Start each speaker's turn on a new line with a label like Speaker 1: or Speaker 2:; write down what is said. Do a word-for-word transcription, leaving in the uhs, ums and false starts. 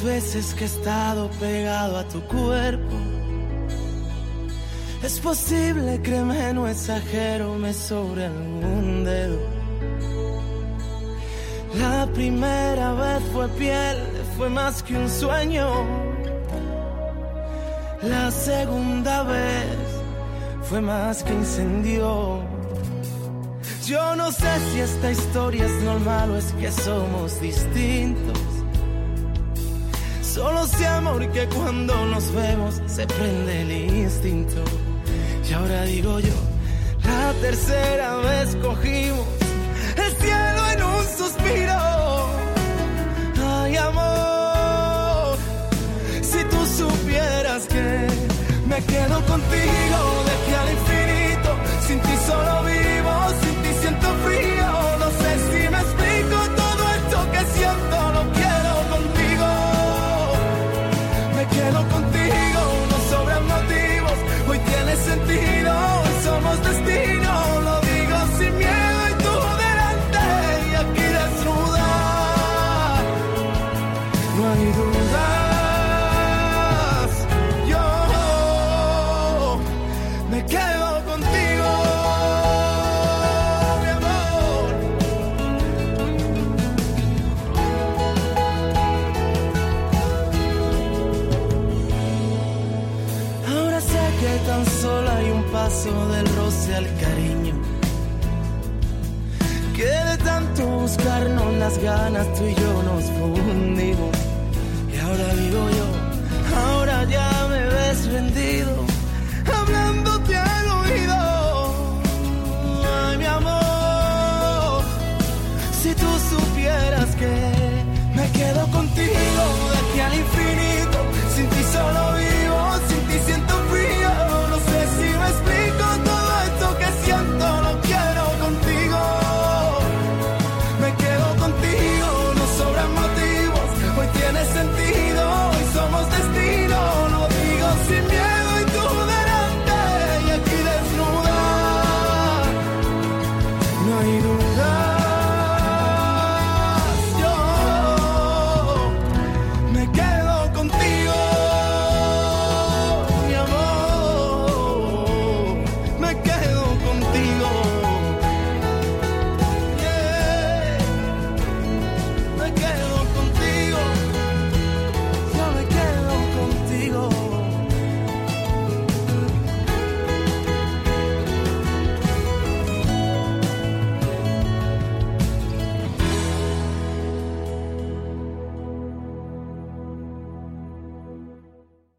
Speaker 1: veces que he estado pegado a tu cuerpo. Es posible, créeme, no exagero, me sobre algún dedo. La primera vez fue piel, fue más que un sueño. La segunda vez fue más que incendio. Yo no sé si esta historia es normal o es que somos distintos. Solo sé, amor, que cuando nos vemos se prende el instinto. Y ahora digo yo, la tercera vez cogimos el cielo en un suspiro. Ay, amor, si tú supieras que me quedo contigo de aquí al infinito. Sin ti solo vivo, sin ti siento frío. No sé si me explico todo esto que siento. Lo quiero contigo, me quedo contigo. No sobran motivos, hoy tiene sentido. Hoy somos destino, lo digo sin miedo. Y tú delante y aquí desnuda. No hay dudas, yo me quedo contigo, mi amor. Ahora sé que tan solo hay un paso del roce al cariño, que de tanto buscarnos las ganas tú y yo nos fundimos. Y ahora digo yo, ahora ya me ves rendido.